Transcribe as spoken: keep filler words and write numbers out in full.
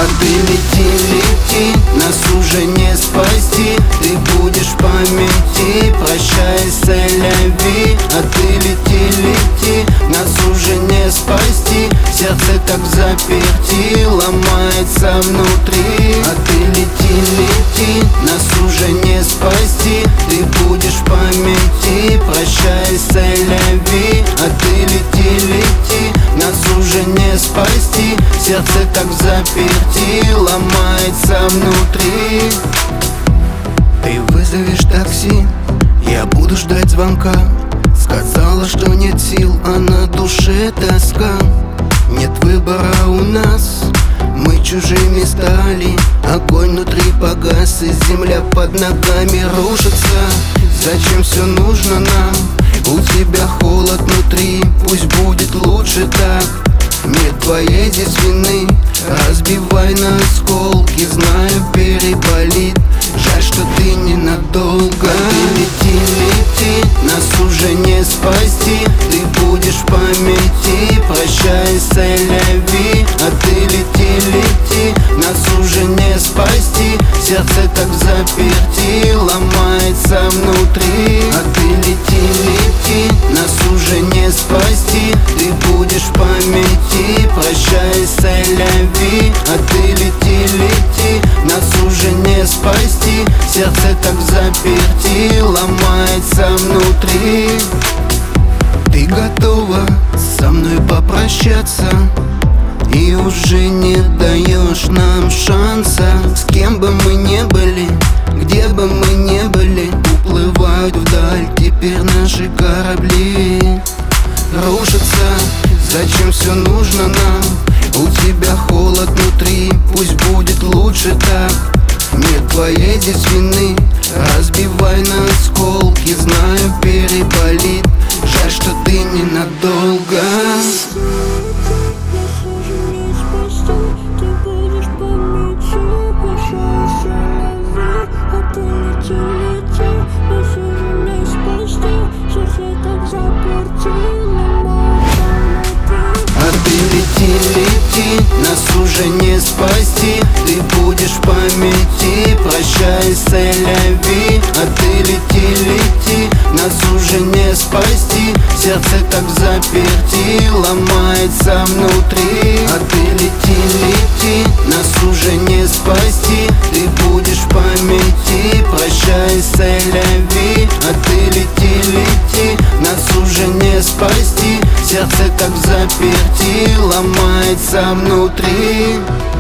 ты лети, лети, нас уже не спасти. Ты будешь в памяти, прощай, сэляви. А ты лети, лети, нас уже не спасти. Сердце так заперти, ломается внутри. А ты лети, лети, нас уже не спасти. Ты будешь в памяти, прощай, сэляви. А ты лети, лети, нас уже не спасти. Сердце так заперти, ломается внутри. Ты вызовешь такси, я буду ждать звонка. Сказала, что нет сил, а на душе тоска. Нет выбора у нас, мы чужими стали. Огонь внутри погас, и земля под ногами рушится. Зачем все нужно нам? У тебя холод внутри, пусть будет лучше так. Нет твоей здесь вины, разбивай на осколки. Знаю, переболит, жаль, что ты ненадолго. Ты лети, лети, нас уже не спасти. Ты будешь в памяти, прощай, сэляви. А ты лети, лети, нас уже не спасти. Сердце так заперти, ломается внутри. А ты лети, лети, нас уже не спасти. Ты будешь в памяти, прощай, сэляви. А ты лети, лети, нас уже не спасти. Сердце так заперти, ломается внутри. Ты готова со мной попрощаться и уже не даешь нам шанса. С кем бы мы не были, где бы мы не были, уплывают вдаль теперь наши корабли. Рушатся, зачем все нужно нам? У тебя холод внутри, пусть будет лучше так. Нет твоей здесь вины, разбивай на осколки. Знаю, переболит, жаль, что ты ненадолго. Лети, нас уже не спасти. Ты будешь в памяти, прощай, сэляви. А ты лети, лети, нас уже не спасти. Сердце так заперти, ломается внутри. А ты лети, лети, нас уже не спасти. Ты будешь в памяти, прощай, сэляви. А ты лети, лети, нас уже не спасти. Сердце так заперти, ломается внутри.